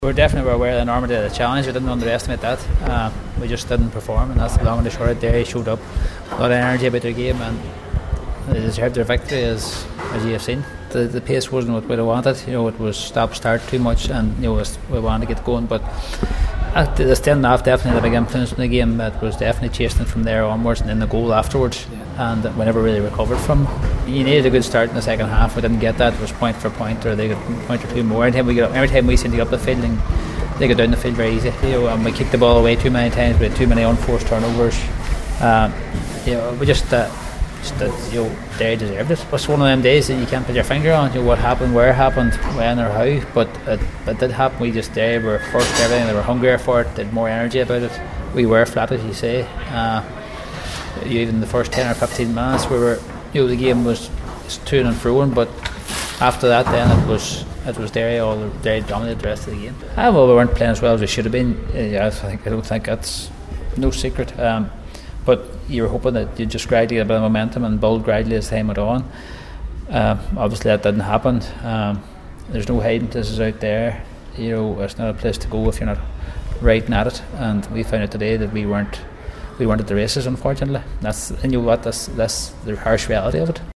We definitely aware of the enormity of the challenge. We didn't underestimate that. We just didn't perform, and that's the long and the short. They showed up a lot of energy about their game, and they deserved their victory, as you have seen. The pace wasn't what we wanted. It was stop-start too much, and we wanted to get going. But the stand off definitely had a big influence in the game. That was definitely chasing from there onwards, and then the goal afterwards, and we never really recovered from. You needed a good start in the second half. We didn't get that. It was point for point, or they got a point or two more. Every time we seemed to get up the field, and they got down the field very easy. And we kicked the ball away too many times. We had too many unforced turnovers. We just they deserved it. It's one of them days that you can't put your finger on. What happened, where it happened, when or how, but it did happen. We just were first to everything. They were hungrier for it. They had more energy about it. We were flat, as you say. Even the first 10 or 15 minutes, we were. The game was to and fro, but after that, then it was Derry dominated the rest of the game. Well, we weren't playing as well as we should have been. I don't think that's no secret. But you were hoping that you just gradually get a bit of momentum and build gradually as time went on. Obviously, that didn't happen. There's no hiding places out there. It's not a place to go if you're not right at it. And we found out today that we weren't at the races, unfortunately. That's the harsh reality of it.